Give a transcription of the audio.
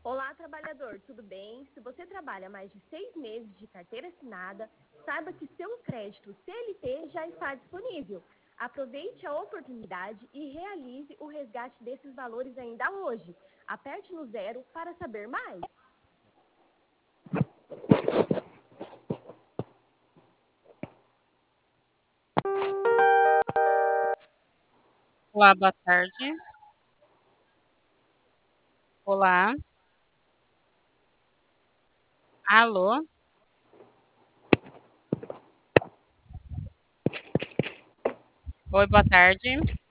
Olá, trabalhador, tudo bem? Se você trabalha mais de 6 meses de carteira assinada, saiba que seu crédito CLT já está disponível. Aproveite a oportunidade e realize o resgate desses valores ainda hoje. Aperte no zero para saber mais. Olá, boa tarde. Olá. Alô? Oi, boa tarde.